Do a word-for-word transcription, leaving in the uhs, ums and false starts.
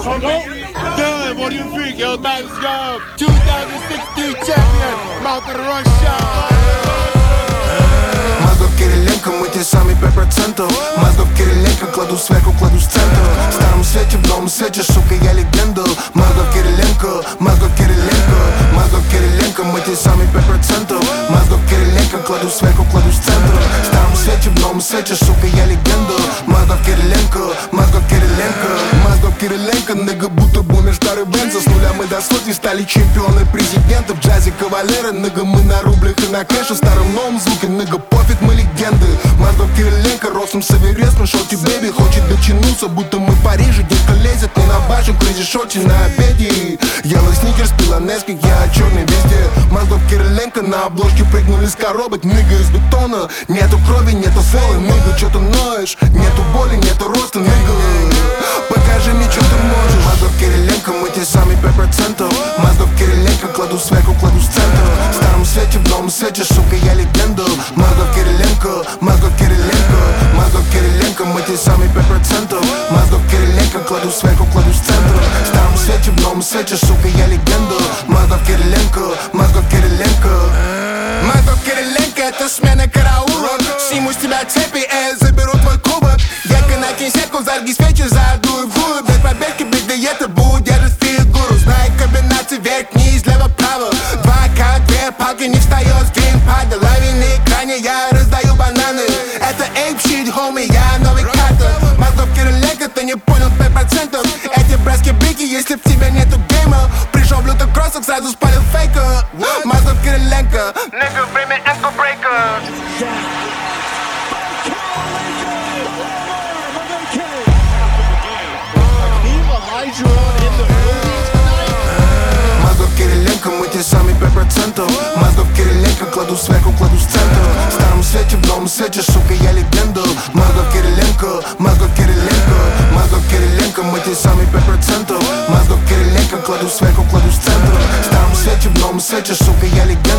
Done, what do you think? Yo, let's go. twenty sixteen champion, Mountain Russia. Мозгов Кириленко, мы те самые пять процентов. Мозгов Кириленко, кладу сверху, кладу в центр. В старом свете, в новом свете, сука, я легенда. Мозгов Кириленко, мозгов Кириленко. Мозгов Кириленко, мы те самые пять процентов. Мозгов Кириленко, кладу сверху, кладу в центр. В старом свете, в новом свете, сука, я легенда. Мозгов Кириленко, мозгов Кириленко. Мозгов Кириленко, нога будто бумер старый бенза. С нуля мы до сотни стали чемпионы, президенты. В джазе кавалеры, нога мы на рублях и на кэше. В старом новом звуке, нога пофиг, мы легенды. Мозгов Кириленко, ростом с Эверест, но шоти бэби хочет дотянуться, будто мы в Париже. Детка лезет не на башню, крейзи шоти на обеде. Ела сникерс, пила Несквик, я черный везде. Мозгов Кириленко на обложке прыгнули с коробок. Ныга из бетона, нету крови, нету фола. Ныга, чё ты ноешь, нету боли, нету роста. Ныга, покажи мне, чё ты можешь. Мозгов Кириленко, мы те самые пять процентов. Мозгов Кириленко, кладу сверху, кладу в центр. В старом свете, в новом свете, сука, я легенда. Мозгов Кириленко, мозгов Кириленко. Мозгов Кириленко, мы те самые пять процентов. Мозгов Кириленко, кладу сверху, кладу в центр. В старом свете, в новом свете, сука, я легенда. Мозгов Кириленко, мозгов Кириленко. Мозгов Кириленко, это смена караула. Сниму с тебя цепи, э, заберу твой кубок. Ярко накинь сетку, зажги свечи, задуй в губы. Без пробежки, без диеты, буду держать фигуру. Знай комбинации вверх-вниз, лево-право. Два аккаунт, две палки, не встает с геймпада. Лови на экране, я раздаю бананы. Это ape shit, homie, я новый картер. Мозгов Кириленко, ты не понял пять процентов. Эти братские блики, если в тебя нету гейма. Пришел в лютых кроссах, сразу спалил фейка. Мозгов Кириленко, nigga, время ankle breaker. Мозгов Кириленко, мы те самые пять процентов. Мозгов Кириленко, кладу сверху, кладу в центр. В старом свете, в новом свете, сука, я легенда. Мозгов Кириленко, мозгов Кириленко. Мозгов Кириленко, мы те самые пять процентов. Мозгов Кириленко, кладу сверху, кладу в центр. В старом свете, в новом свете, сука, я легенда.